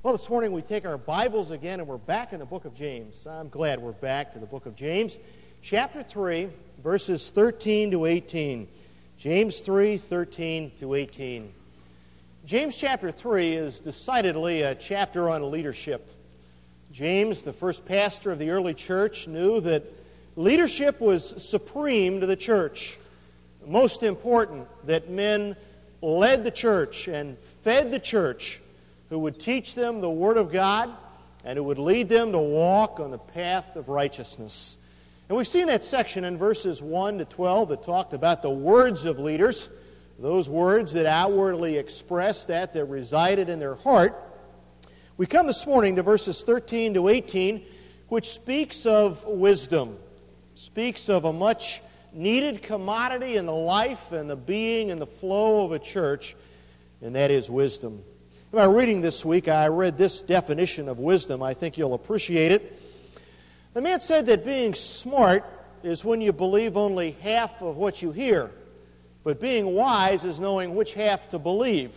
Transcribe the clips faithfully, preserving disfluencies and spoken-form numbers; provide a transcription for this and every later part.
Well, this morning we take our Bibles again and we're back in the book of James. I'm glad we're back to the book of James, chapter three, verses thirteen to eighteen. James three, thirteen to eighteen. James chapter three is decidedly a chapter on leadership. James, the first pastor of the early church, knew that leadership was supreme to the church. Most important, that men led the church and fed the church, who would teach them the Word of God and who would lead them to walk on the path of righteousness. And we've seen that section in verses one to twelve that talked about the words of leaders, those words that outwardly expressed that that resided in their heart. We come this morning to verses thirteen to eighteen, which speaks of wisdom, speaks of a much needed commodity in the life and the being and the flow of a church, and that is wisdom. In my reading this week, I read this definition of wisdom. I think you'll appreciate it. The man said that being smart is when you believe only half of what you hear, but being wise is knowing which half to believe.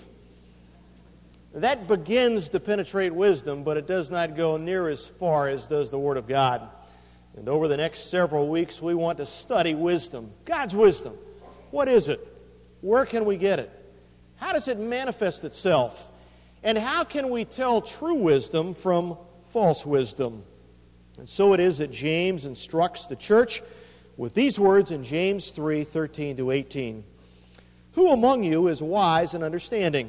That begins to penetrate wisdom, but it does not go near as far as does the Word of God. And over the next several weeks, we want to study wisdom, God's wisdom. What is it? Where can we get it? How does it manifest itself? And how can we tell true wisdom from false wisdom? And so it is that James instructs the church with these words in James three, thirteen to eighteen. Who among you is wise and understanding?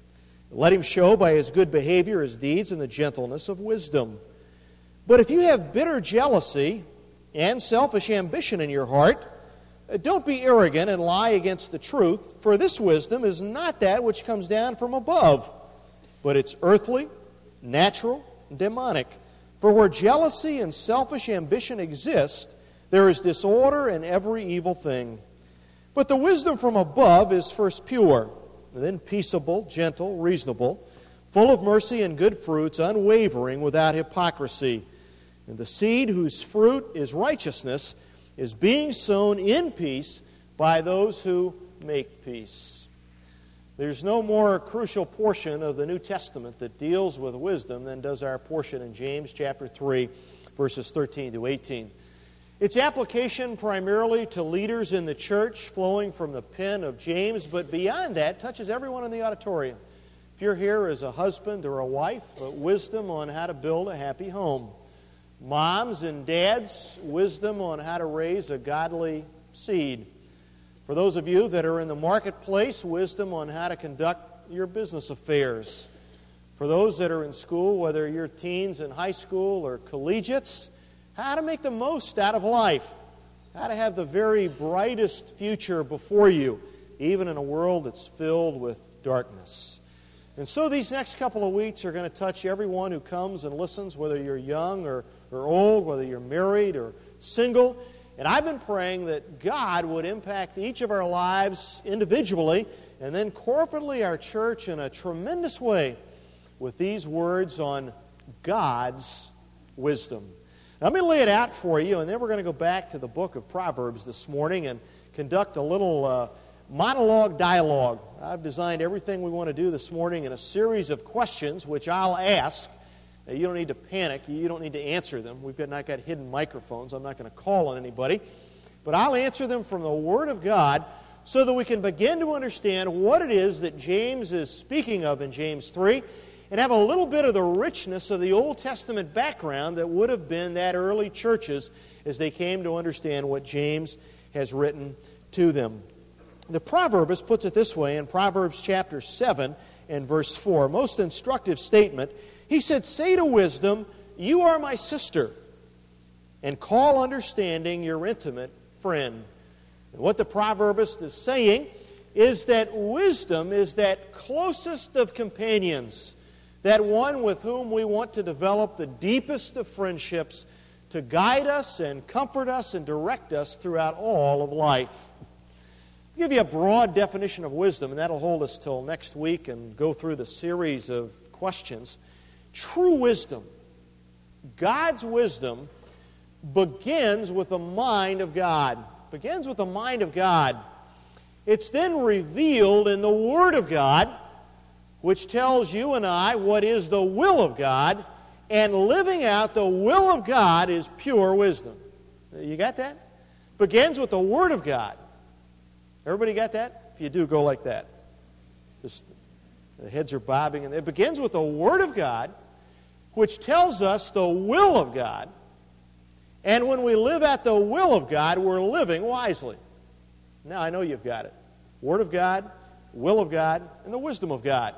Let him show by his good behavior his deeds and the gentleness of wisdom. But if you have bitter jealousy and selfish ambition in your heart, don't be arrogant and lie against the truth, for this wisdom is not that which comes down from above, but it's earthly, natural, and demonic. For where jealousy and selfish ambition exist, there is disorder in every evil thing. But the wisdom from above is first pure, and then peaceable, gentle, reasonable, full of mercy and good fruits, unwavering, without hypocrisy. And the seed whose fruit is righteousness is being sown in peace by those who make peace. There's no more crucial portion of the New Testament that deals with wisdom than does our portion in James chapter three, verses thirteen to eighteen. Its application primarily to leaders in the church, flowing from the pen of James, but beyond that, touches everyone in the auditorium. If you're here as a husband or a wife, wisdom on how to build a happy home. Moms and dads, wisdom on how to raise a godly seed. For those of you that are in the marketplace, wisdom on how to conduct your business affairs. For those that are in school, whether you're teens in high school or collegiates, how to make the most out of life. How to have the very brightest future before you, even in a world that's filled with darkness. And so these next couple of weeks are going to touch everyone who comes and listens, whether you're young or, or old, whether you're married or single. And I've been praying that God would impact each of our lives individually and then corporately our church in a tremendous way with these words on God's wisdom. Now, I'm going to lay it out for you, and then we're going to go back to the book of Proverbs this morning and conduct a little uh, monologue dialogue. I've designed everything we want to do this morning in a series of questions which I'll ask. Now, you don't need to panic. You don't need to answer them. We've got, not got hidden microphones. I'm not going to call on anybody. But I'll answer them from the Word of God so that we can begin to understand what it is that James is speaking of in James three and have a little bit of the richness of the Old Testament background that would have been that early churches as they came to understand what James has written to them. The Proverbist puts it this way in Proverbs chapter seven and verse four. Most instructive statement. He said, "Say to wisdom, you are my sister, and call understanding your intimate friend." And what the Proverbist is saying is that wisdom is that closest of companions, that one with whom we want to develop the deepest of friendships to guide us and comfort us and direct us throughout all of life. I'll give you a broad definition of wisdom, and that'll hold us till next week and go through the series of questions. True wisdom, God's wisdom, begins with the mind of God. Begins with the mind of God. It's then revealed in the Word of God, which tells you and I what is the will of God, and living out the will of God is pure wisdom. You got that? Begins with the Word of God. Everybody got that? If you do, go like that. Just the heads are bobbing. And it begins with the Word of God, which tells us the will of God. And when we live out the will of God, we're living wisely. Now I know you've got it. Word of God, will of God, and the wisdom of God.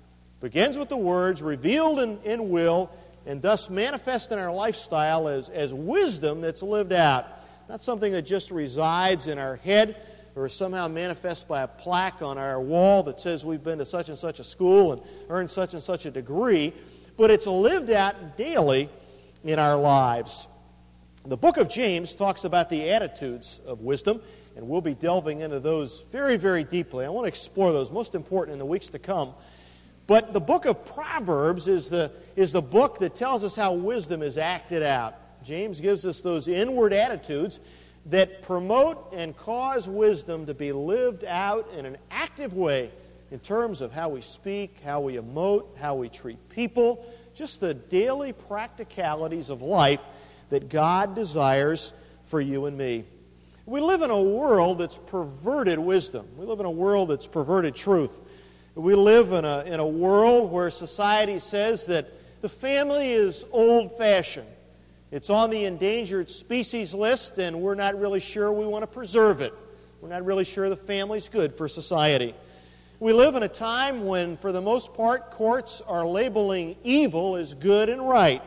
Begins with the words revealed in, in will, and thus manifest in our lifestyle as, as wisdom that's lived out. Not something that just resides in our head or somehow manifests by a plaque on our wall that says we've been to such and such a school and earned such and such a degree, but it's lived out daily in our lives. The book of James talks about the attitudes of wisdom, and we'll be delving into those very, very deeply. I want to explore those, most important in the weeks to come. But the book of Proverbs is the, is the book that tells us how wisdom is acted out. James gives us those inward attitudes that promote and cause wisdom to be lived out in an active way in terms of how we speak, how we emote, how we treat people, just the daily practicalities of life that God desires for you and me. We live in a world that's perverted wisdom. We live in a world that's perverted truth. We live in a, in a world where society says that the family is old-fashioned. It's on the endangered species list, and we're not really sure we want to preserve it. We're not really sure the family's good for society. We live in a time when, for the most part, courts are labeling evil as good and right.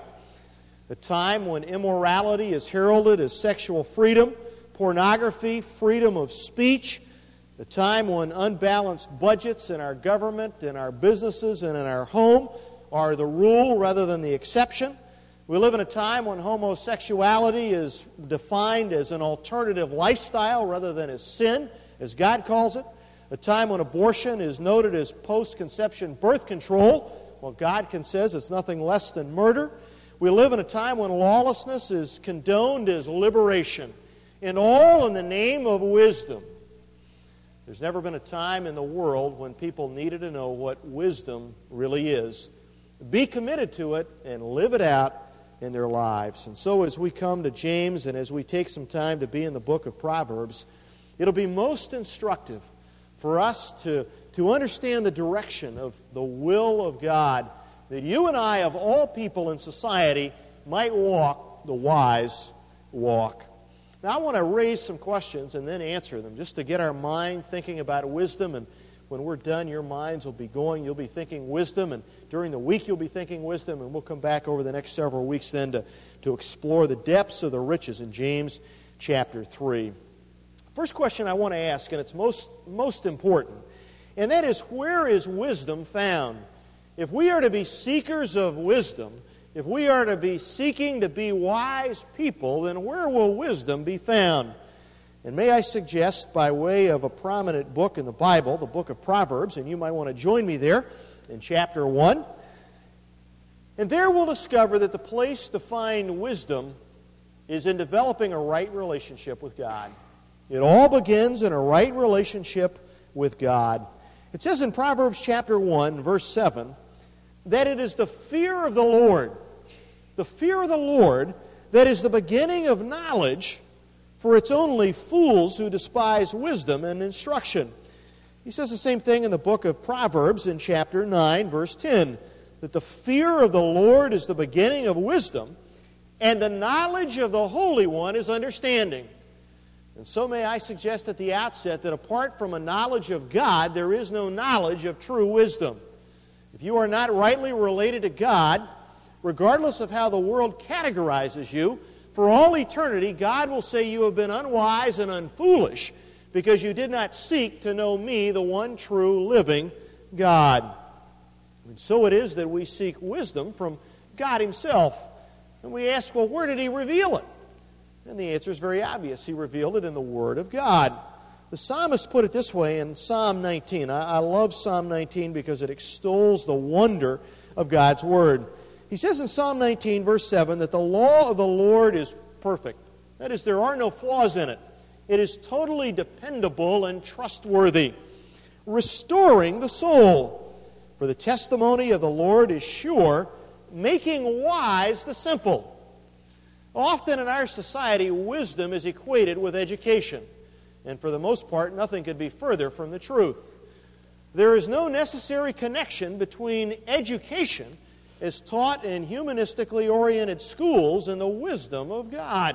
A time when immorality is heralded as sexual freedom, pornography, freedom of speech. A time when unbalanced budgets in our government, in our businesses, and in our home are the rule rather than the exception. We live in a time when homosexuality is defined as an alternative lifestyle rather than as sin, as God calls it. A time when abortion is noted as post-conception birth control, while God says it's nothing less than murder. We live in a time when lawlessness is condoned as liberation, and all in the name of wisdom. There's never been a time in the world when people needed to know what wisdom really is. Be committed to it and live it out in their lives. And so as we come to James and as we take some time to be in the book of Proverbs, it'll be most instructive for us to, to understand the direction of the will of God, that you and I, of all people in society, might walk the wise walk. Now, I want to raise some questions and then answer them, just to get our mind thinking about wisdom. And when we're done, your minds will be going. You'll be thinking wisdom, and during the week you'll be thinking wisdom, and we'll come back over the next several weeks then to, to explore the depths of the riches in James chapter three. First question I want to ask, and it's most, most important, and that is, where is wisdom found? If we are to be seekers of wisdom, if we are to be seeking to be wise people, then where will wisdom be found? And may I suggest, by way of a prominent book in the Bible, the book of Proverbs, and you might want to join me there in chapter one, and there we'll discover that the place to find wisdom is in developing a right relationship with God. It all begins in a right relationship with God. It says in Proverbs chapter one, verse seven, that it is the fear of the Lord, the fear of the Lord, that is the beginning of knowledge, for it's only fools who despise wisdom and instruction. He says the same thing in the book of Proverbs in chapter nine, verse ten, that the fear of the Lord is the beginning of wisdom, and the knowledge of the Holy One is understanding. And so may I suggest at the outset that apart from a knowledge of God, there is no knowledge of true wisdom. If you are not rightly related to God, regardless of how the world categorizes you, for all eternity, God will say you have been unwise and unfoolish because you did not seek to know me, the one true living God. And so it is that we seek wisdom from God Himself. And we ask, well, where did He reveal it? And the answer is very obvious. He revealed it in the Word of God. The psalmist put it this way in Psalm nineteen. I, I love Psalm nineteen because it extols the wonder of God's Word. He says in Psalm nineteen, verse seven, that the law of the Lord is perfect. That is, there are no flaws in it. It is totally dependable and trustworthy, restoring the soul. For the testimony of the Lord is sure, making wise the simple. Often in our society, wisdom is equated with education. And for the most part, nothing could be further from the truth. There is no necessary connection between education as taught in humanistically oriented schools and the wisdom of God.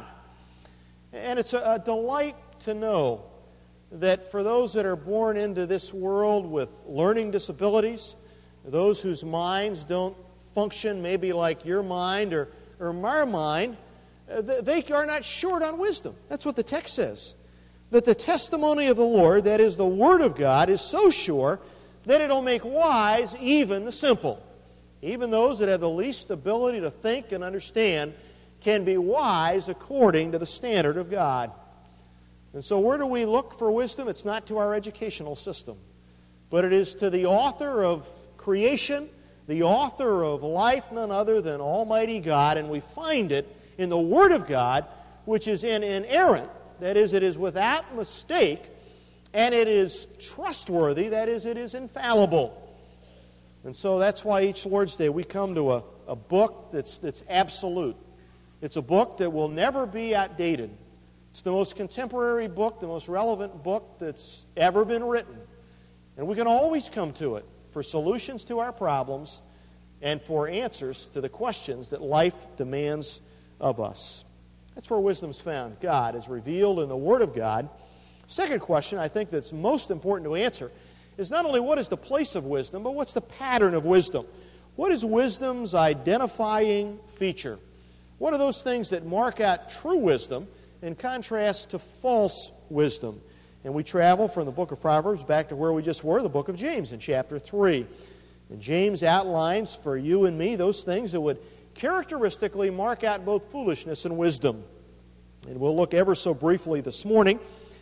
And it's a, a delight to know that for those that are born into this world with learning disabilities, those whose minds don't function maybe like your mind or, or my mind, they are not short on wisdom. That's what the text says. That the testimony of the Lord, that is the Word of God, is so sure that it'll make wise even the simple. Even those that have the least ability to think and understand can be wise according to the standard of God. And so where do we look for wisdom? It's not to our educational system, but it is to the author of creation, the author of life, none other than Almighty God, and we find it in the Word of God, which is in inerrant, that is, it is without mistake, and it is trustworthy, that is, it is infallible. And so that's why each Lord's Day we come to a, a book that's, that's absolute. It's a book that will never be outdated. It's the most contemporary book, the most relevant book that's ever been written. And we can always come to it for solutions to our problems and for answers to the questions that life demands of us. That's where wisdom's found. God is revealed in the Word of God. Second question I think that's most important to answer is not only what is the place of wisdom, but what's the pattern of wisdom? What is wisdom's identifying feature? What are those things that mark out true wisdom in contrast to false wisdom? And we travel from the book of Proverbs back to where we just were, the book of James in chapter three. And James outlines for you and me those things that would characteristically mark out both foolishness and wisdom. And we'll look ever so briefly this morning.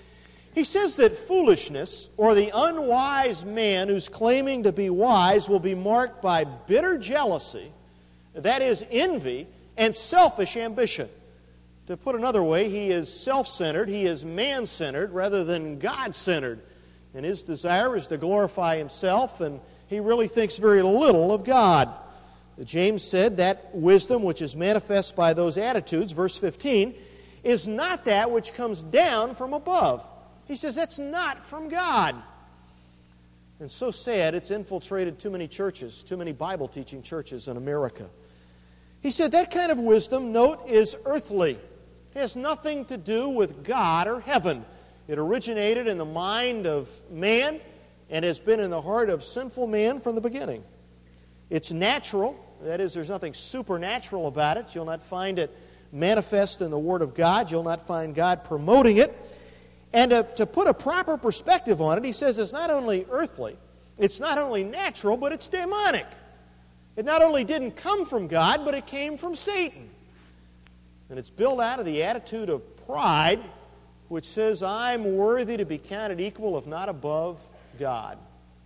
He says that foolishness, or the unwise man who's claiming to be wise, will be marked by bitter jealousy, that is envy, and selfish ambition. To put another way, he is self-centered, he is man-centered rather than God-centered. And his desire is to glorify himself, and he really thinks very little of God. James said that wisdom which is manifest by those attitudes, verse fifteen, is not that which comes down from above. He says that's not from God. And so sad, it's infiltrated too many churches, too many Bible-teaching churches in America. He said that kind of wisdom, note, is earthly. It has nothing to do with God or heaven. It originated in the mind of man and has been in the heart of sinful man from the beginning. It's natural. That is, there's nothing supernatural about it. You'll not find it manifest in the Word of God. You'll not find God promoting it. And to, to put a proper perspective on it, he says it's not only earthly, it's not only natural, but it's demonic. It not only didn't come from God, but it came from Satan. And it's built out of the attitude of pride, which says, I'm worthy to be counted equal, if not above, God.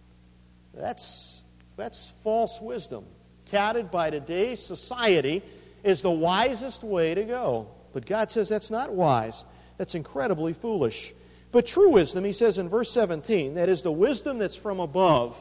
That's, that's false wisdom, touted by today's society as the wisest way to go. But God says that's not wise. That's incredibly foolish. But true wisdom, he says in verse seventeen, that is the wisdom that's from above,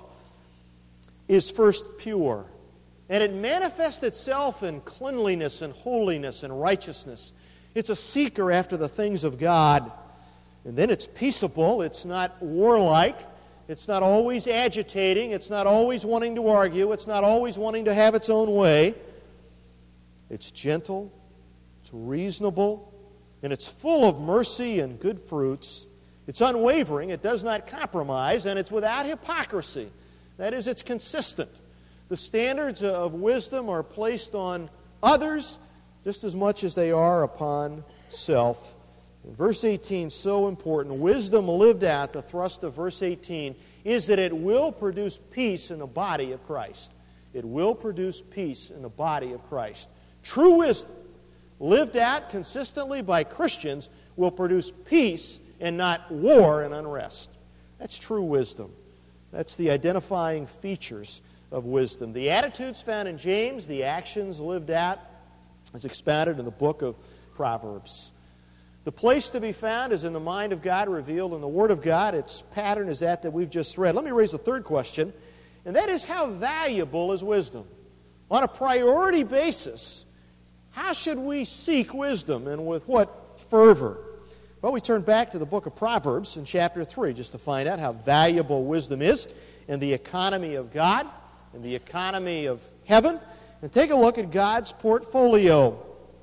is first pure. And it manifests itself in cleanliness and holiness and righteousness. It's a seeker after the things of God. And then it's peaceable. It's not warlike. It's not always agitating. It's not always wanting to argue. It's not always wanting to have its own way. It's gentle. It's reasonable. And it's full of mercy and good fruits. It's unwavering. It does not compromise. And it's without hypocrisy. That is, it's consistent. The standards of wisdom are placed on others just as much as they are upon self. And verse eighteen is so important. Wisdom lived out, the thrust of verse eighteen, is that it will produce peace in the body of Christ. It will produce peace in the body of Christ. True wisdom, lived out consistently by Christians, will produce peace and not war and unrest. That's true wisdom. That's the identifying features of wisdom. The attitudes found in James, the actions lived out, is expounded in the book of Proverbs. The place to be found is in the mind of God revealed in the Word of God. Its pattern is that that we've just read. Let me raise a third question, and that is, how valuable is wisdom? On a priority basis, how should we seek wisdom, and with what fervor? Well, we turn back to the book of Proverbs in chapter three just to find out how valuable wisdom is in the economy of God, in the economy of heaven, and take a look at God's portfolio.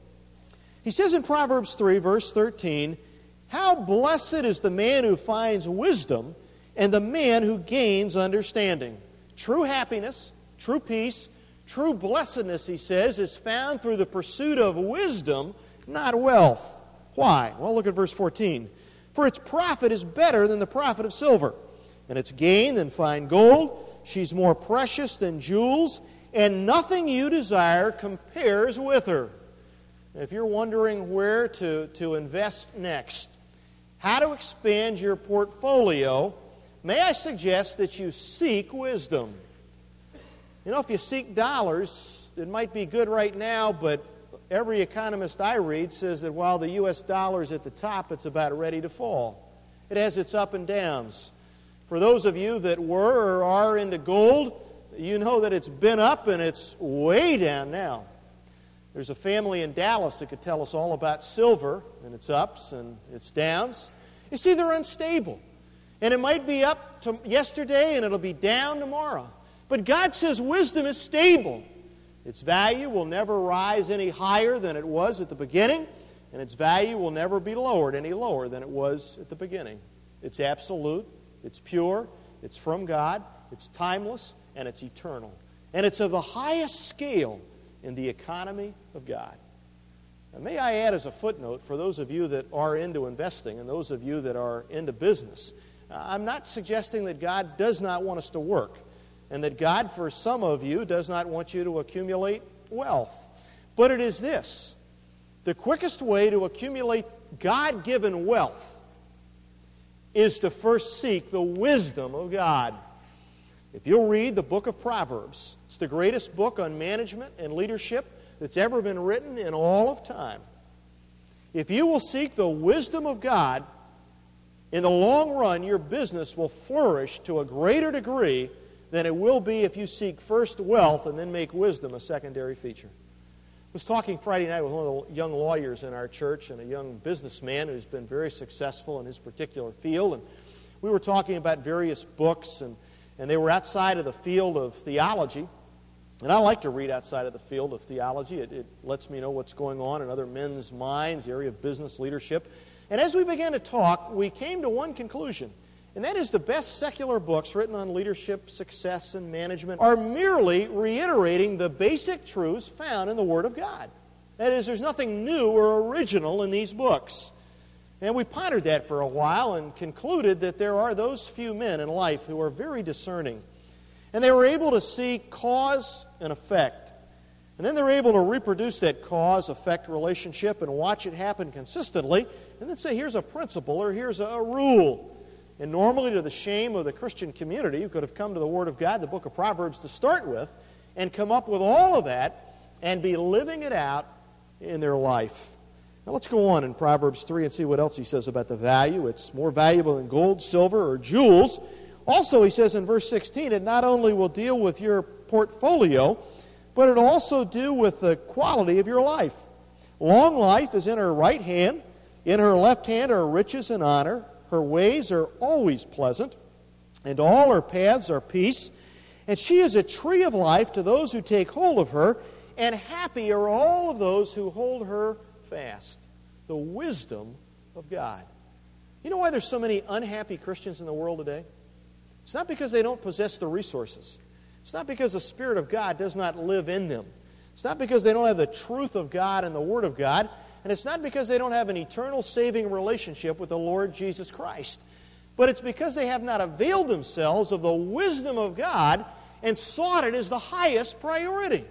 He says in Proverbs three, verse thirteen, "How blessed is the man who finds wisdom, and the man who gains understanding." True happiness, true peace, true blessedness, he says, is found through the pursuit of wisdom, not wealth. Why? Well, look at verse fourteen. "For its profit is better than the profit of silver, and its gain than fine gold. She's more precious than jewels, and nothing you desire compares with her." If you're wondering where to, to invest next, how to expand your portfolio, may I suggest that you seek wisdom. You know, if you seek dollars, it might be good right now, but every economist I read says that while the U S dollar is at the top, it's about ready to fall. It has its up and downs. For those of you that were or are into gold, you know that it's been up and it's way down now. There's a family in Dallas that could tell us all about silver and its ups and its downs. You see, they're unstable. And it might be up to yesterday and it'll be down tomorrow. But God says wisdom is stable. Its value will never rise any higher than it was at the beginning, and its value will never be lowered any lower than it was at the beginning. It's absolute, it's pure, it's from God, it's timeless, and it's eternal. And it's of the highest scale in the economy of God. Now, may I add as a footnote, for those of you that are into investing and those of you that are into business, I'm not suggesting that God does not want us to work, and that God, for some of you, does not want you to accumulate wealth. But it is this: the quickest way to accumulate God-given wealth is to first seek the wisdom of God. If you'll read the book of Proverbs, it's the greatest book on management and leadership that's ever been written in all of time. If you will seek the wisdom of God, in the long run, your business will flourish to a greater degree than it will be if you seek first wealth and then make wisdom a secondary feature. I was talking Friday night with one of the young lawyers in our church and a young businessman who's been very successful in his particular field, and we were talking about various books, and, and they were outside of the field of theology. And I like to read outside of the field of theology. It, it lets me know what's going on in other men's minds, the area of business leadership. And as we began to talk, we came to one conclusion, and that is the best secular books written on leadership, success, and management are merely reiterating the basic truths found in the Word of God. That is, there's nothing new or original in these books. And we pondered that for a while and concluded that there are those few men in life who are very discerning. And they were able to see cause and effect. And then they're able to reproduce that cause-effect relationship and watch it happen consistently, and then say, here's a principle or here's a rule. And normally, to the shame of the Christian community, who could have come to the Word of God, the book of Proverbs, to start with, and come up with all of that and be living it out in their life. Now let's go on in Proverbs three and see what else he says about the value. It's more valuable than gold, silver, or jewels. Also, he says in verse sixteen, it not only will deal with your portfolio, but it'll also do with the quality of your life. Long life is in her right hand. In her left hand are riches and honor. Her ways are always pleasant, and all her paths are peace. And she is a tree of life to those who take hold of her, and happy are all of those who hold her fast. The wisdom of God. You know why there's so many unhappy Christians in the world today? It's not because they don't possess the resources. It's not because the Spirit of God does not live in them. It's not because they don't have the truth of God and the Word of God. And it's not because they don't have an eternal saving relationship with the Lord Jesus Christ. But it's because they have not availed themselves of the wisdom of God and sought it as the highest priority.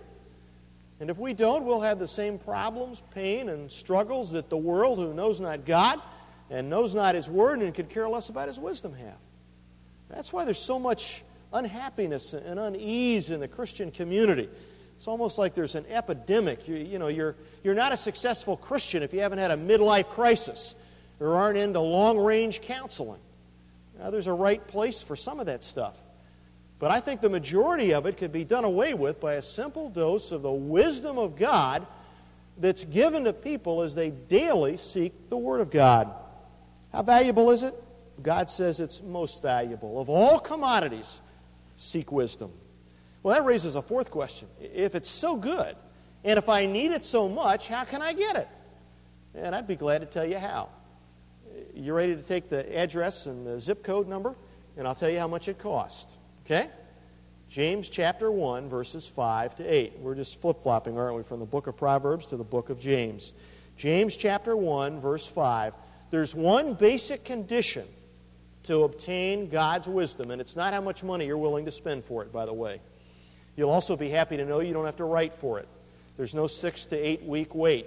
And if we don't, we'll have the same problems, pain, and struggles that the world, who knows not God and knows not His Word and could care less about His wisdom, have. That's why there's so much unhappiness and unease in the Christian community. It's almost like there's an epidemic. You, you know, you're, you're not a successful Christian if you haven't had a midlife crisis or aren't into long-range counseling. Now, there's a right place for some of that stuff. But I think the majority of it could be done away with by a simple dose of the wisdom of God that's given to people as they daily seek the Word of God. How valuable is it? God says it's most valuable. Of all commodities, seek wisdom. Well, that raises a fourth question. If it's so good, and if I need it so much, how can I get it? And I'd be glad to tell you how. You ready to take the address and the zip code number? And I'll tell you how much it costs. Okay? James chapter one, verses five to eight. We're just flip-flopping, aren't we, from the book of Proverbs to the book of James. James chapter one, verse five. There's one basic condition to obtain God's wisdom, and it's not how much money you're willing to spend for it, by the way. You'll also be happy to know you don't have to write for it. There's no six to eight week wait.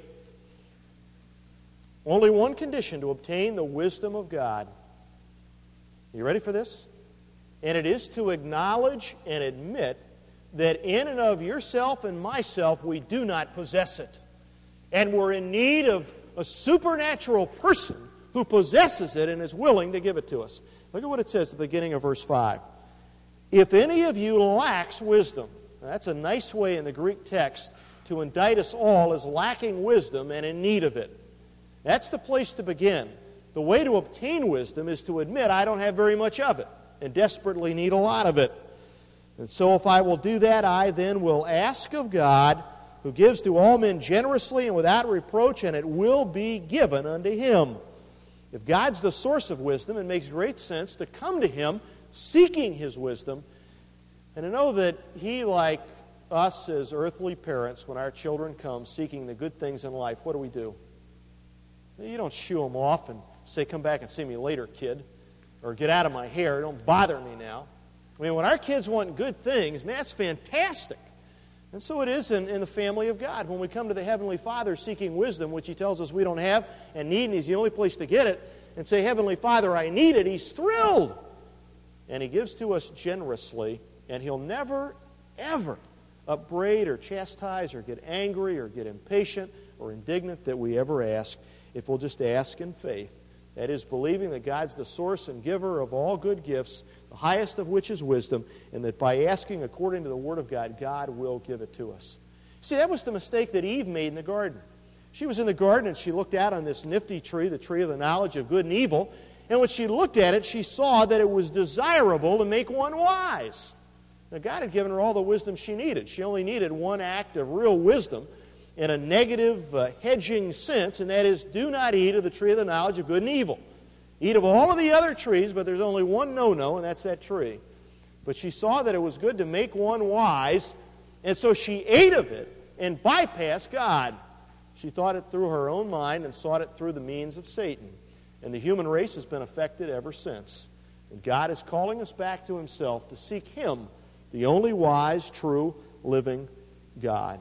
Only one condition to obtain the wisdom of God. You ready for this? And it is to acknowledge and admit that in and of yourself and myself we do not possess it. And we're in need of a supernatural person who possesses it and is willing to give it to us. Look at what it says at the beginning of verse five. If any of you lacks wisdom, that's a nice way in the Greek text to indict us all as lacking wisdom and in need of it. That's the place to begin. The way to obtain wisdom is to admit I don't have very much of it and desperately need a lot of it. And so if I will do that, I then will ask of God, who gives to all men generously and without reproach, and it will be given unto him. If God's the source of wisdom, it makes great sense to come to Him seeking His wisdom and to know that He, like us as earthly parents, when our children come seeking the good things in life, what do we do? You don't shoo them off and say, come back and see me later, kid, or get out of my hair, don't bother me now. I mean, when our kids want good things, man, that's fantastic. And so it is in, in the family of God. When we come to the Heavenly Father seeking wisdom, which He tells us we don't have and need, and He's the only place to get it, and say, Heavenly Father, I need it, He's thrilled. And He gives to us generously, and He'll never, ever upbraid or chastise or get angry or get impatient or indignant that we ever ask if we'll just ask in faith. That is, believing that God's the source and giver of all good gifts, the highest of which is wisdom, and that by asking according to the Word of God, God will give it to us. See, that was the mistake that Eve made in the garden. She was in the garden and she looked out on this nifty tree, the tree of the knowledge of good and evil, and when she looked at it, she saw that it was desirable to make one wise. Now, God had given her all the wisdom she needed. She only needed one act of real wisdom in a negative, uh, hedging sense, and that is, do not eat of the tree of the knowledge of good and evil. Eat of all of the other trees, but there's only one no-no, and that's that tree. But she saw that it was good to make one wise, and so she ate of it and bypassed God. She thought it through her own mind and sought it through the means of Satan. And the human race has been affected ever since. And God is calling us back to Himself to seek Him, the only wise, true, living God.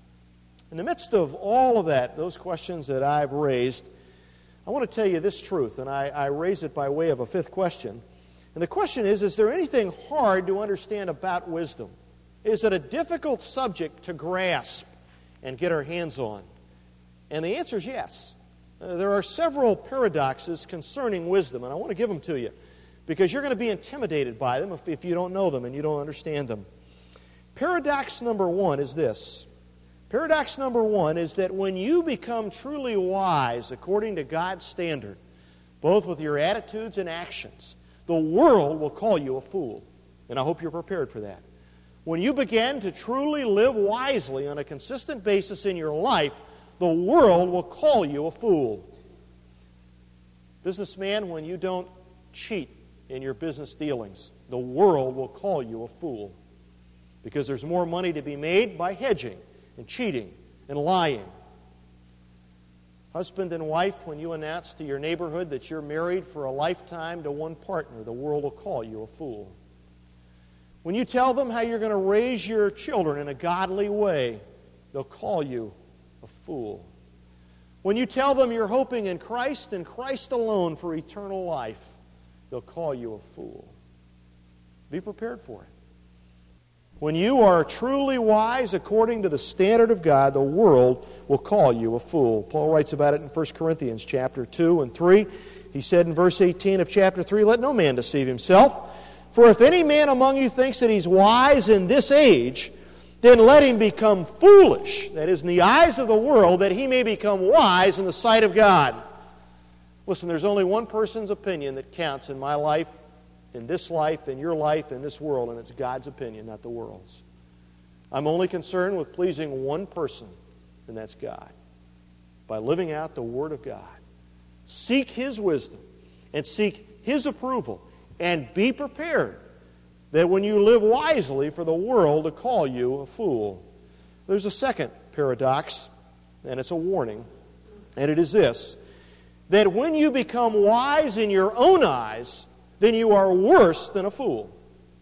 In the midst of all of that, those questions that I've raised, I want to tell you this truth, and I, I raise it by way of a fifth question. And the question is, is there anything hard to understand about wisdom? Is it a difficult subject to grasp and get our hands on? And the answer is yes. Uh, there are several paradoxes concerning wisdom, and I want to give them to you because you're going to be intimidated by them if, if you don't know them and you don't understand them. Paradox number one is this. Paradox number one is that when you become truly wise according to God's standard, both with your attitudes and actions, the world will call you a fool. And I hope you're prepared for that. When you begin to truly live wisely on a consistent basis in your life, the world will call you a fool. Businessman, when you don't cheat in your business dealings, the world will call you a fool. Because there's more money to be made by hedging and cheating and lying. Husband and wife, when you announce to your neighborhood that you're married for a lifetime to one partner, the world will call you a fool. When you tell them how you're going to raise your children in a godly way, they'll call you a fool. When you tell them you're hoping in Christ and Christ alone for eternal life, they'll call you a fool. Be prepared for it. When you are truly wise according to the standard of God, the world will call you a fool. Paul writes about it in First Corinthians chapter two and three. He said in verse eighteen of chapter three, let no man deceive himself, For if any man among you thinks that he's wise in this age, then let him become foolish, that is, in the eyes of the world, that he may become wise in the sight of God. Listen, there's only one person's opinion that counts in my life, in this life, in your life, in this world, and it's God's opinion, not the world's. I'm only concerned with pleasing one person, and that's God, by living out the Word of God. Seek His wisdom and seek His approval, and be prepared that when you live wisely for the world to call you a fool. There's a second paradox, and it's a warning, and it is this, that when you become wise in your own eyes, then you are worse than a fool.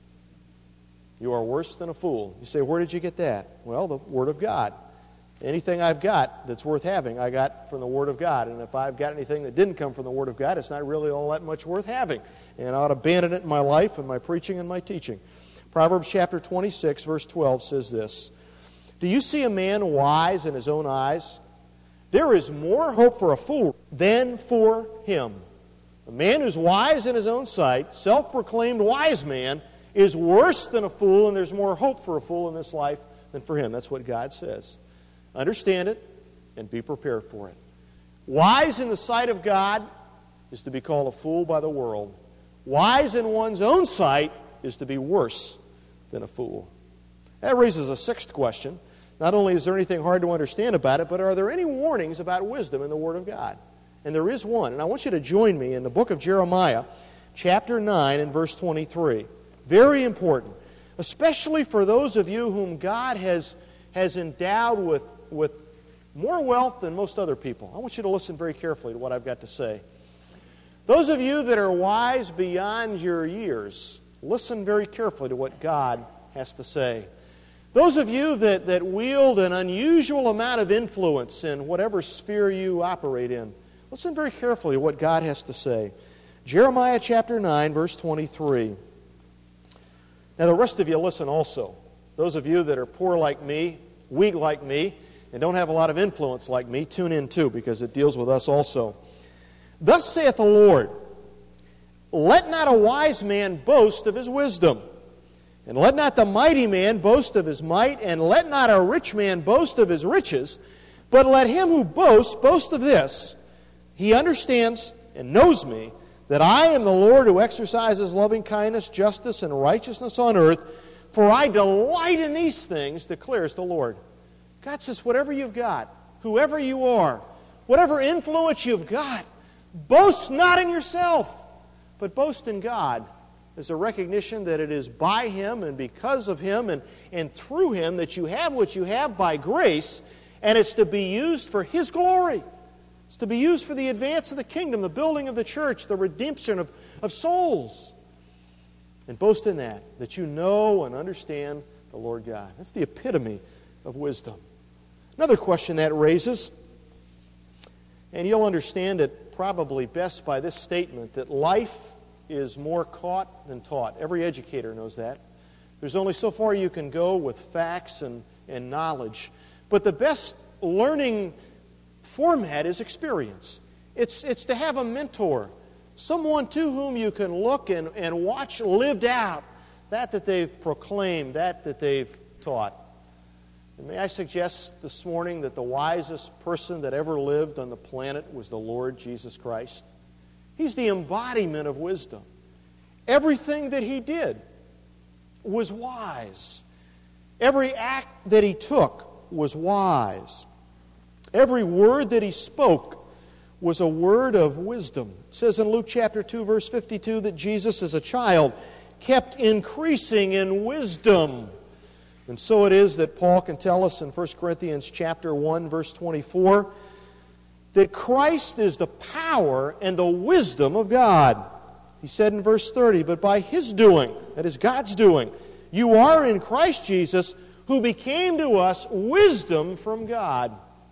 You are worse than a fool. You say, where did you get that? Well, the Word of God. Anything I've got that's worth having, I got from the Word of God. And if I've got anything that didn't come from the Word of God, it's not really all that much worth having. And I ought to abandon it in my life and my preaching and my teaching. Proverbs chapter twenty-six, verse twelve says this, do you see a man wise in his own eyes? There is more hope for a fool than for him. A man who's wise in his own sight, self-proclaimed wise man, is worse than a fool, and there's more hope for a fool in this life than for him. That's what God says. Understand it and be prepared for it. Wise in the sight of God is to be called a fool by the world. Wise in one's own sight is to be worse than a fool. That raises a sixth question. Not only is there anything hard to understand about it, but are there any warnings about wisdom in the Word of God? And there is one. And I want you to join me in the book of Jeremiah, chapter nine and verse twenty-three. Very important, especially for those of you whom God has, has endowed with with more wealth than most other people. I want you to listen very carefully to what I've got to say. Those of you that are wise beyond your years, listen very carefully to what God has to say. Those of you that, that wield an unusual amount of influence in whatever sphere you operate in, listen very carefully to what God has to say. Jeremiah chapter nine, verse twenty-three. Now the rest of you listen also. Those of you that are poor like me, weak like me, and don't have a lot of influence like me, tune in too, because it deals with us also. Thus saith the Lord, let not a wise man boast of his wisdom, and let not the mighty man boast of his might, and let not a rich man boast of his riches, but let him who boasts boast of this, he understands and knows me, that I am the Lord who exercises loving kindness, justice, and righteousness on earth, for I delight in these things, declares the Lord. God says, whatever you've got, whoever you are, whatever influence you've got, boast not in yourself, but boast in God. There's a recognition that it is by Him and because of Him and, and through Him that you have what you have by grace, and it's to be used for His glory. It's to be used for the advance of the kingdom, the building of the church, the redemption of, of souls. And boast in that, that you know and understand the Lord God. That's the epitome of wisdom. Another question that raises, and you'll understand it probably best by this statement, that life is more caught than taught. Every educator knows that. There's only so far you can go with facts and, and knowledge. But the best learning format is experience. It's, it's to have a mentor, someone to whom you can look and, and watch lived out that that they've proclaimed, that that they've taught. And may I suggest this morning that the wisest person that ever lived on the planet was the Lord Jesus Christ. He's the embodiment of wisdom. Everything that He did was wise. Every act that He took was wise. Every word that He spoke was a word of wisdom. It says in Luke chapter two, verse fifty-two, that Jesus as a child kept increasing in wisdom. And so it is that Paul can tell us in First Corinthians chapter one, verse twenty-four, that Christ is the power and the wisdom of God. He said in verse thirty, but by His doing, that is God's doing, you are in Christ Jesus, who became to us wisdom from God.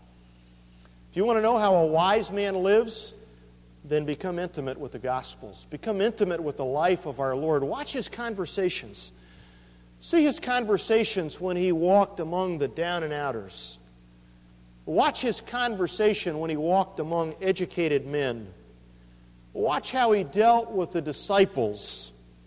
If you want to know how a wise man lives, then become intimate with the Gospels. Become intimate with the life of our Lord. Watch His conversations. See His conversations when He walked among the down and outers. Watch His conversation when He walked among educated men. Watch how He dealt with the disciples.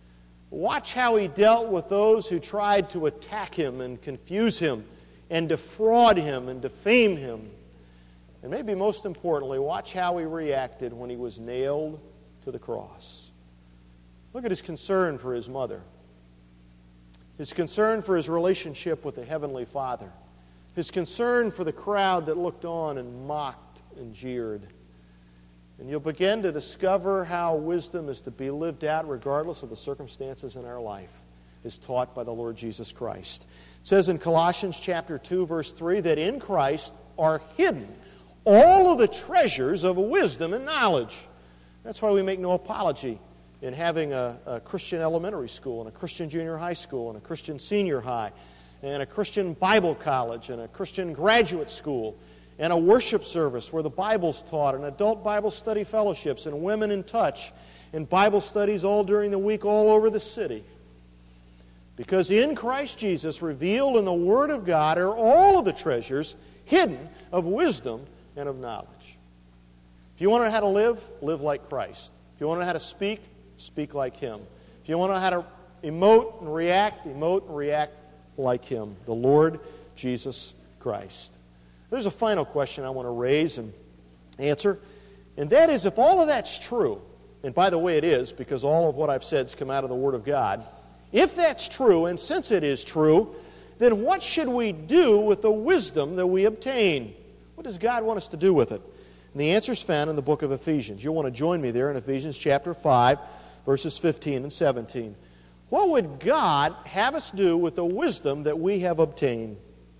Watch how he dealt with those who tried to attack him and confuse him and defraud him and defame him. And maybe most importantly, watch how he reacted when he was nailed to the cross. Look at his concern for his mother, his concern for his relationship with the Heavenly Father, his concern for the crowd that looked on and mocked and jeered. And you'll begin to discover how wisdom is to be lived out regardless of the circumstances in our life, as taught by the Lord Jesus Christ. It says in Colossians chapter two, verse three, that in Christ are hidden all of the treasures of wisdom and knowledge. That's why we make no apology in having a, a Christian elementary school and a Christian junior high school and a Christian senior high and a Christian Bible college and a Christian graduate school and a worship service where the Bible's taught, and adult Bible study fellowships, and Women in Touch, and Bible studies all during the week all over the city. Because in Christ Jesus, revealed in the Word of God, are all of the treasures hidden of wisdom and of knowledge. If you want to know how to live, live like Christ. If you want to know how to speak, speak like Him. If you want to know how to emote and react, emote and react like Him, the Lord Jesus Christ. There's a final question I want to raise and answer, and that is, if all of that's true, and by the way it is, because all of what I've said has come out of the Word of God, if that's true, and since it is true, then what should we do with the wisdom that we obtain? What does God want us to do with it? And the answer is found in the book of Ephesians. You'll want to join me there in Ephesians chapter five, verses fifteen and seventeen. What would God have us do with the wisdom that we have obtained?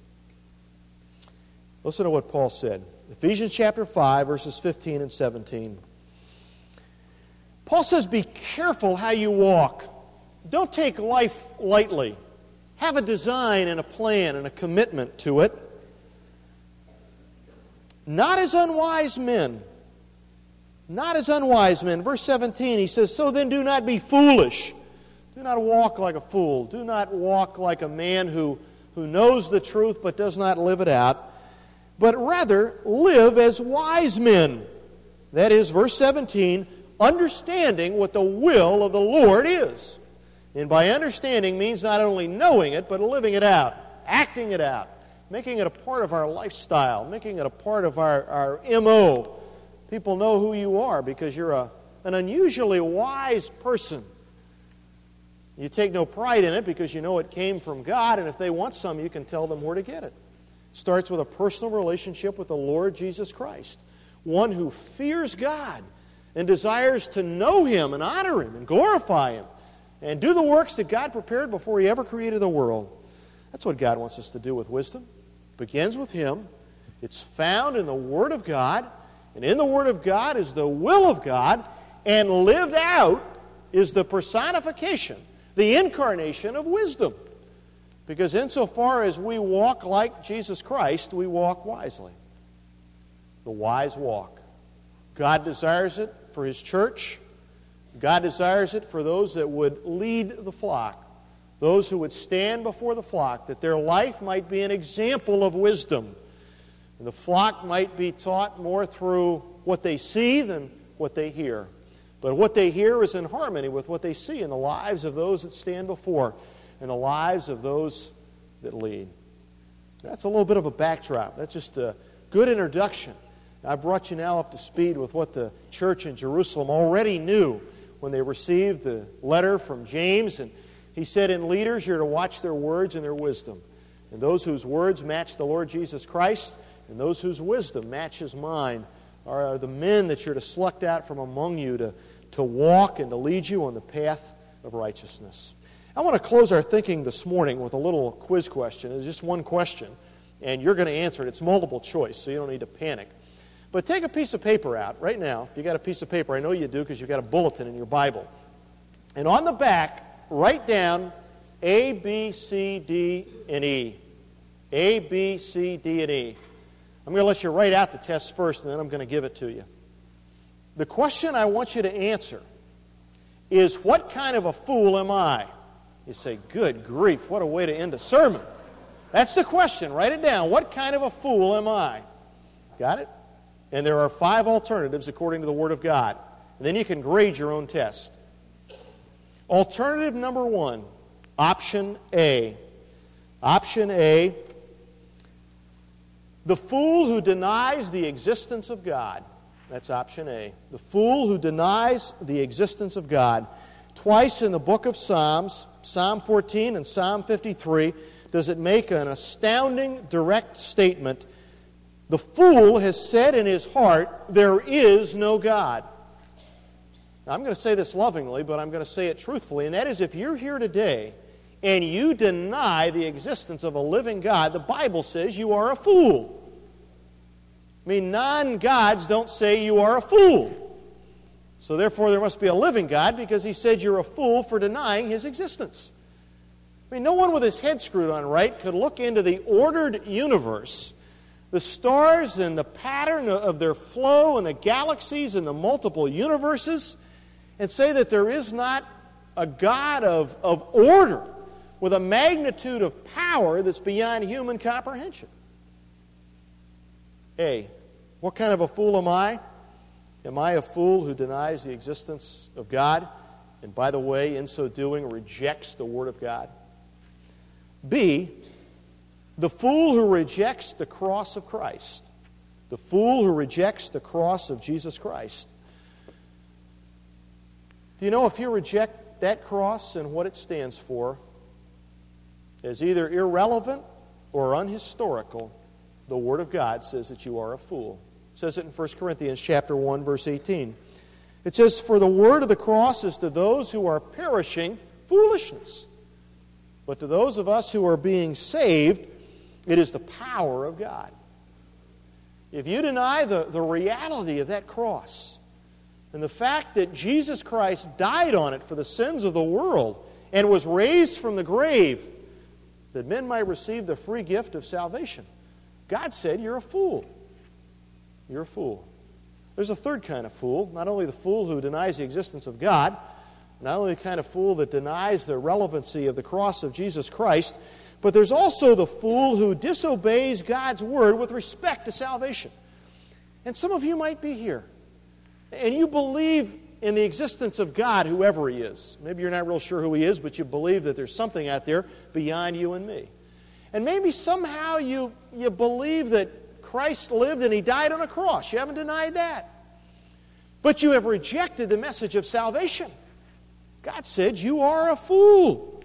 Listen to what Paul said. Ephesians chapter five, verses fifteen and seventeen. Paul says, be careful how you walk. Don't take life lightly. Have a design and a plan and a commitment to it. Not as unwise men. Not as unwise men. Verse seventeen, he says, so then do not be foolish. Do not walk like a fool. Do not walk like a man who, who knows the truth but does not live it out. But rather live as wise men. That is, verse seventeen, understanding what the will of the Lord is. And by understanding means not only knowing it, but living it out, acting it out, making it a part of our lifestyle, making it a part of our, our M O. People know who you are because you're a, an unusually wise person. You take no pride in it because you know it came from God, and if they want some, you can tell them where to get it. It starts with a personal relationship with the Lord Jesus Christ, one who fears God and desires to know Him and honor Him and glorify Him and do the works that God prepared before He ever created the world. That's what God wants us to do with wisdom. It begins with Him. It's found in the Word of God, and in the Word of God is the will of God, and lived out is the personification, the incarnation of wisdom. Because insofar as we walk like Jesus Christ, we walk wisely. The wise walk. God desires it for His church. God desires it for those that would lead the flock, those who would stand before the flock, that their life might be an example of wisdom. And the flock might be taught more through what they see than what they hear. But what they hear is in harmony with what they see in the lives of those that stand before, and the lives of those that lead. That's a little bit of a backdrop. That's just a good introduction. I brought you now up to speed with what the church in Jerusalem already knew when they received the letter from James. And he said, in leaders, you're to watch their words and their wisdom. And those whose words match the Lord Jesus Christ, and those whose wisdom matches mine, are the men that you're to select out from among you to, to walk and to lead you on the path of righteousness. I want to close our thinking this morning with a little quiz question. It's just one question, and you're going to answer it. It's multiple choice, so you don't need to panic. But take a piece of paper out right now. If you got a piece of paper, I know you do because you've got a bulletin in your Bible. And on the back, write down A, B, C, D, and E. A, B, C, D, and E. I'm going to let you write out the test first, and then I'm going to give it to you. The question I want you to answer is, what kind of a fool am I? You say, good grief, what a way to end a sermon. That's the question. Write it down. What kind of a fool am I? Got it? And there are five alternatives according to the Word of God. And then you can grade your own test. Alternative number one, option A. Option A, the fool who denies the existence of God. That's option A. The fool who denies the existence of God. Twice in the book of Psalms, Psalm fourteen and Psalm fifty-three, does it make an astounding, direct statement. The fool has said in his heart, there is no God. Now, I'm going to say this lovingly, but I'm going to say it truthfully, and that is if you're here today and you deny the existence of a living God, the Bible says you are a fool. I mean, non-gods don't say you are a fool. So therefore there must be a living God because he said you're a fool for denying his existence. I mean, no one with his head screwed on right could look into the ordered universe, the stars and the pattern of their flow and the galaxies and the multiple universes, and say that there is not a God of, of order with a magnitude of power that's beyond human comprehension. A, what kind of a fool am I? Am I a fool who denies the existence of God, and by the way, in so doing, rejects the Word of God? B, the fool who rejects the cross of Christ. The fool who rejects the cross of Jesus Christ. Do you know if you reject that cross and what it stands for as either irrelevant or unhistorical, the Word of God says that you are a fool. It says it in First Corinthians chapter one, verse eighteen. It says, for the word of the cross is to those who are perishing foolishness. But to those of us who are being saved, it is the power of God. If you deny the, the reality of that cross and the fact that Jesus Christ died on it for the sins of the world and was raised from the grave that men might receive the free gift of salvation, God said you're a fool. You're a fool. There's a third kind of fool, not only the fool who denies the existence of God, not only the kind of fool that denies the relevancy of the cross of Jesus Christ, but there's also the fool who disobeys God's word with respect to salvation. And some of you might be here, and you believe in the existence of God, whoever He is. Maybe you're not real sure who He is, but you believe that there's something out there beyond you and me. And maybe somehow you, you believe that Christ lived and He died on a cross. You haven't denied that. But you have rejected the message of salvation. God said, you are a fool.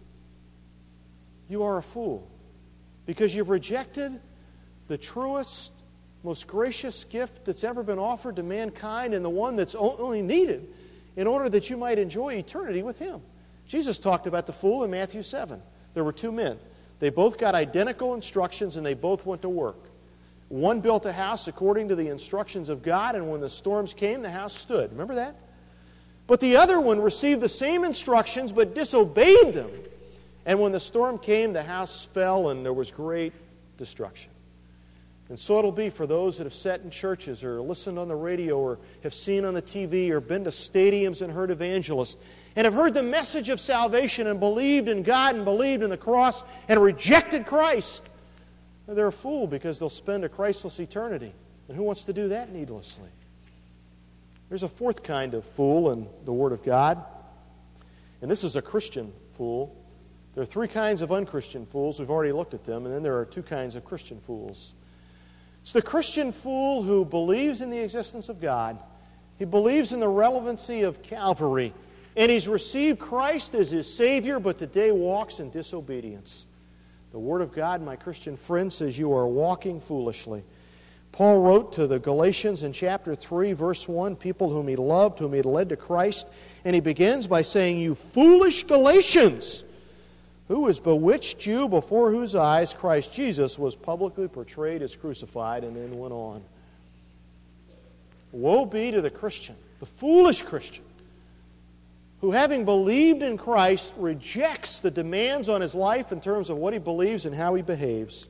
You are a fool. Because you've rejected the truest, most gracious gift that's ever been offered to mankind, and the one that's only needed in order that you might enjoy eternity with Him. Jesus talked about the fool in Matthew seven. There were two men. They both got identical instructions, and they both went to work. One built a house according to the instructions of God, and when the storms came, the house stood. Remember that? But the other one received the same instructions, but disobeyed them. And when the storm came, the house fell, and there was great destruction. And so it'll be for those that have sat in churches or listened on the radio or have seen on the T V or been to stadiums and heard evangelists and have heard the message of salvation and believed in God and believed in the cross and rejected Christ. They're a fool because they'll spend a Christless eternity. And who wants to do that needlessly? There's a fourth kind of fool in the Word of God, and this is a Christian fool. There are three kinds of unchristian fools. We've already looked at them, and then there are two kinds of Christian fools. It's the Christian fool who believes in the existence of God. He believes in the relevancy of Calvary, and he's received Christ as his Savior, but today walks in disobedience. The Word of God, my Christian friend, says you are walking foolishly. Paul wrote to the Galatians in chapter three, verse one, people whom he loved, whom he had led to Christ, and he begins by saying, you foolish Galatians, who has bewitched you before whose eyes Christ Jesus was publicly portrayed as crucified, and then went on. Woe be to the Christian, the foolish Christian, who having believed in Christ rejects the demands on his life in terms of what he believes and how he behaves.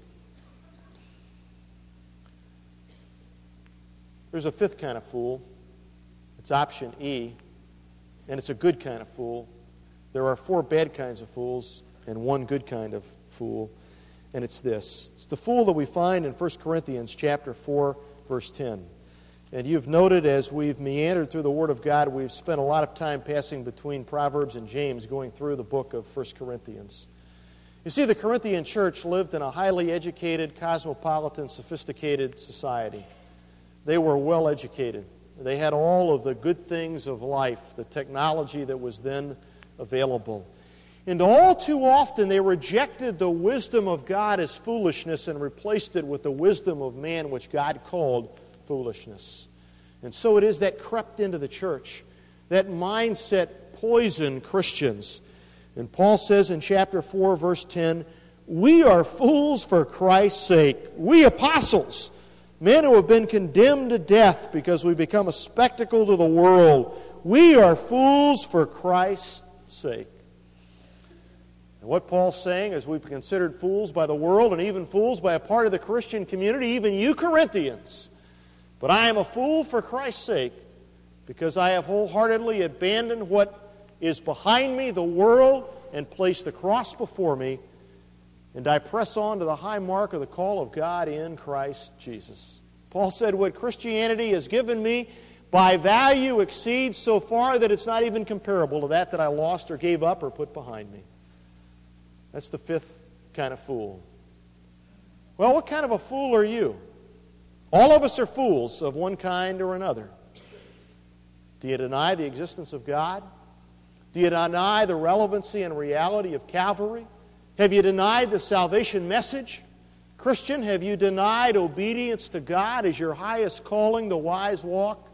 There's a fifth kind of fool. It's option E, and it's a good kind of fool. There are four bad kinds of fools and one good kind of fool, and it's this. It's the fool that we find in First Corinthians chapter four, verse ten. And you've noted as we've meandered through the Word of God, we've spent a lot of time passing between Proverbs and James, going through the book of First Corinthians. You see, the Corinthian church lived in a highly educated, cosmopolitan, sophisticated society. They were well educated. They had all of the good things of life, the technology that was then available. And all too often they rejected the wisdom of God as foolishness and replaced it with the wisdom of man, which God called foolishness. And so it is that crept into the church. That mindset poisoned Christians. And Paul says in chapter four, verse ten, "We are fools for Christ's sake. We apostles, men who have been condemned to death because we become a spectacle to the world. We are fools for Christ's sake." And what Paul's saying is we've been considered fools by the world and even fools by a part of the Christian community, even you Corinthians. But I am a fool for Christ's sake because I have wholeheartedly abandoned what is behind me, the world, and placed the cross before me, and I press on to the high mark of the call of God in Christ Jesus. Paul said, what Christianity has given me by value exceeds so far that it's not even comparable to that that I lost or gave up or put behind me. That's the fifth kind of fool. Well, what kind of a fool are you? All of us are fools of one kind or another. Do you deny the existence of God? Do you deny the relevancy and reality of Calvary? Have you denied the salvation message? Christian, have you denied obedience to God as your highest calling, the wise walk?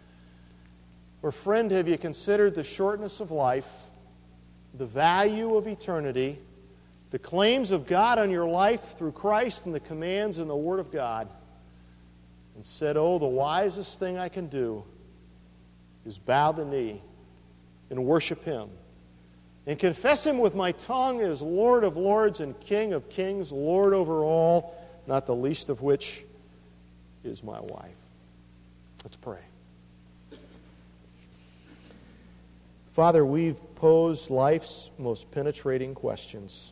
Or friend, have you considered the shortness of life, the value of eternity, the claims of God on your life through Christ and the commands in the Word of God, and said, oh, the wisest thing I can do is bow the knee and worship Him and confess Him with my tongue as Lord of lords and King of kings, Lord over all, not the least of which is my wife. Let's pray. Father, we've posed life's most penetrating questions.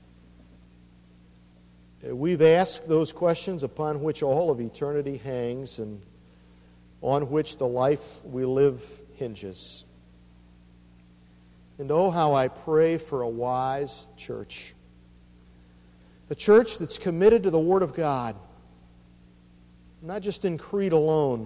We've asked those questions upon which all of eternity hangs and on which the life we live hinges. And oh, how I pray for a wise church. A church that's committed to the Word of God, not just in creed alone,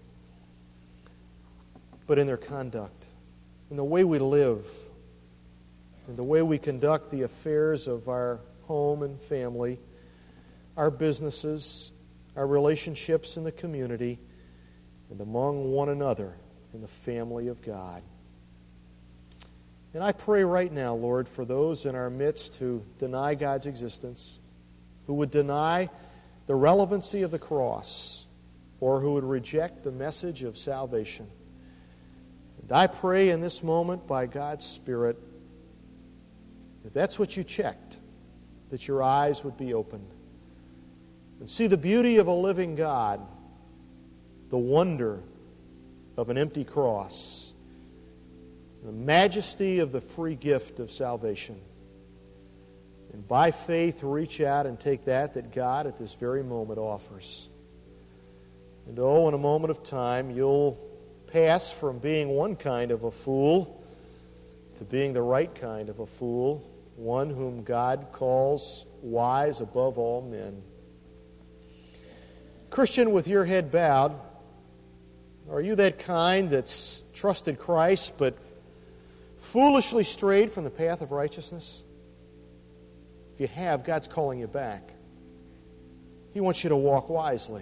but in their conduct, in the way we live, in the way we conduct the affairs of our home and family, our businesses, our relationships in the community, and among one another in the family of God. And I pray right now, Lord, for those in our midst who deny God's existence, who would deny the relevancy of the cross, or who would reject the message of salvation. And I pray in this moment by God's Spirit, if that's what you checked, that your eyes would be opened and see the beauty of a living God, the wonder of an empty cross, the majesty of the free gift of salvation. And by faith, reach out and take that that God at this very moment offers. And oh, in a moment of time, you'll pass from being one kind of a fool to being the right kind of a fool, one whom God calls wise above all men. Christian, with your head bowed, are you that kind that's trusted Christ but foolishly strayed from the path of righteousness? If you have, God's calling you back. He wants you to walk wisely.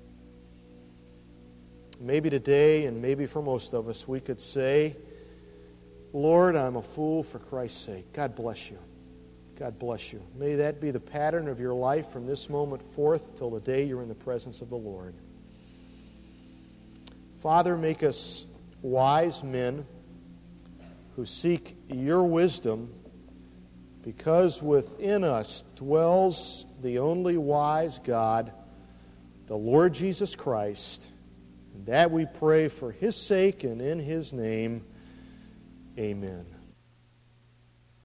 Maybe today, and maybe for most of us, we could say, Lord, I'm a fool for Christ's sake. God bless you. God bless you. May that be the pattern of your life from this moment forth till the day you're in the presence of the Lord. Father, make us wise men who seek your wisdom, because within us dwells the only wise God, the Lord Jesus Christ. And that we pray for His sake and in His name. Amen.